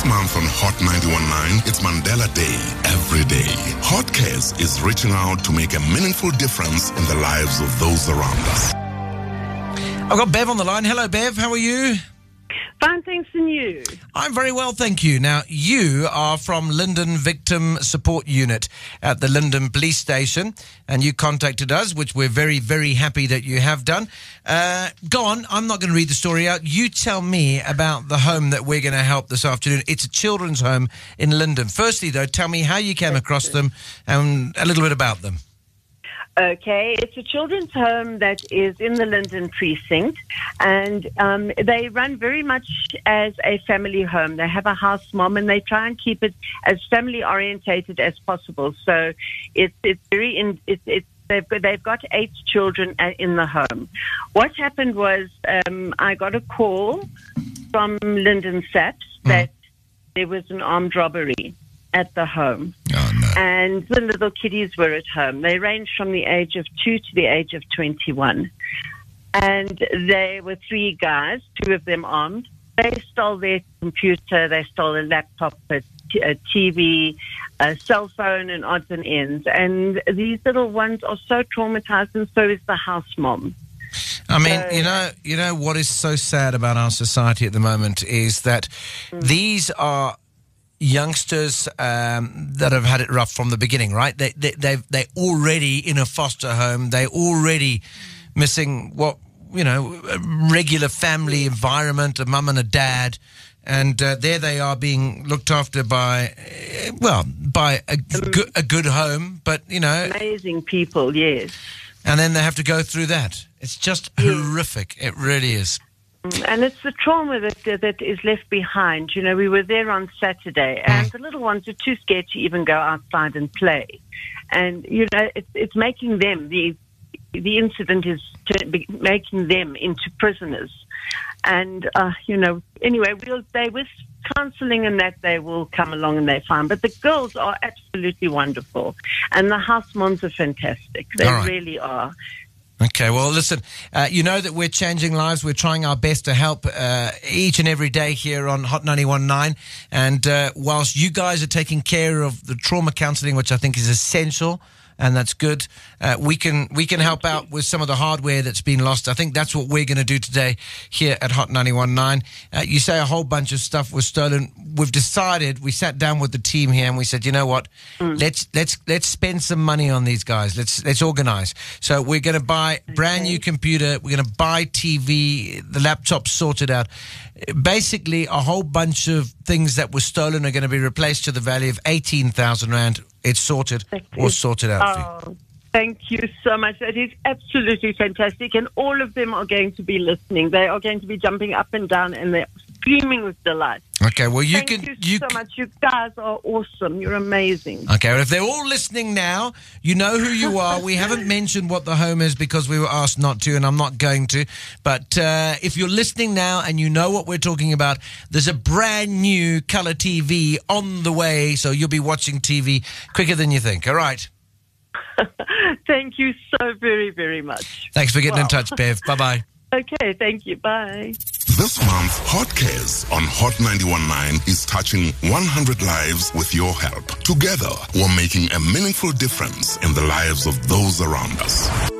month on Hot 91.9, it's Mandela Day. Every day, Hot Cares is reaching out to make a meaningful difference in the lives of those around us. I've got Bev on the line. Hello, Bev. How are you? Fine, thanks, and you? I'm very well, thank you. Now, you are from Linden Victim Support Unit at the Linden Police Station, and you contacted us, which we're very, very happy that you have done. Go on, I'm not going to read the story out. You tell me about the home that we're going to help this afternoon. It's a children's home in Linden. Firstly, though, tell me how you came across them and a little bit about them. Okay, it's a children's home that is in the Linden precinct, and they run very much as a family home. They have a house mom, and they try and keep it as family orientated as possible. So they've got 8 children in the home. What happened was I got a call from Linden SAPS that there was an armed robbery at the home. Oh, no. And the little kiddies were at home. They ranged from the age of 2 to the age of 21. And they were 3 guys, 2 of them armed. They stole their computer, they stole a laptop, a TV, a cell phone, and odds and ends. And these little ones are so traumatized, and so is the house mom. I mean, you know what is so sad about our society at the moment is that these are youngsters that have had it rough from the beginning, right? They're already in a foster home. They're already missing a regular family environment, a mum and a dad. And there they are being looked after by a good home, but, amazing people, yes. And then they have to go through that. It's just horrific. It really is. And it's the trauma that is left behind. You know, we were there on Saturday, and the little ones are too scared to even go outside and play. And, it's making them, the incident is making them into prisoners. And, anyway, with counselling and that, they will come along and they're fine. But the girls are absolutely wonderful. And the house moms are fantastic. They really are. Okay, well, listen, you know that we're changing lives. We're trying our best to help each and every day here on Hot 91.9. And whilst you guys are taking care of the trauma counselling, which I think is essential, and that's good, we can help out with some of the hardware that's been lost. I think that's what we're going to do today here at Hot 91.9. You say a whole bunch of stuff was stolen. We've decided, we sat down with the team here and we said, you know what, let's spend some money on these guys. Let's organise. So we're going to buy a brand new computer. We're going to buy TV, the laptop sorted out. Basically, a whole bunch of things that were stolen are going to be replaced to the value of 18,000 Rand. It's sorted or sorted out for you. Thank you so much. That is absolutely fantastic. And all of them are going to be listening. They are going to be jumping up and down, and they're screaming with delight. Okay, well, Thank you so much. You guys are awesome. You're amazing. Okay, well, if they're all listening now, you know who you are. We haven't mentioned what the home is because we were asked not to, and I'm not going to. But if you're listening now and you know what we're talking about, there's a brand new colour TV on the way, so you'll be watching TV quicker than you think. All right. Thank you so very, very much. Thanks for getting in touch, Bev. Bye-bye. Okay, thank you. Bye. This month, Hot Cares on Hot 91.9 is touching 100 lives with your help. Together, we're making a meaningful difference in the lives of those around us.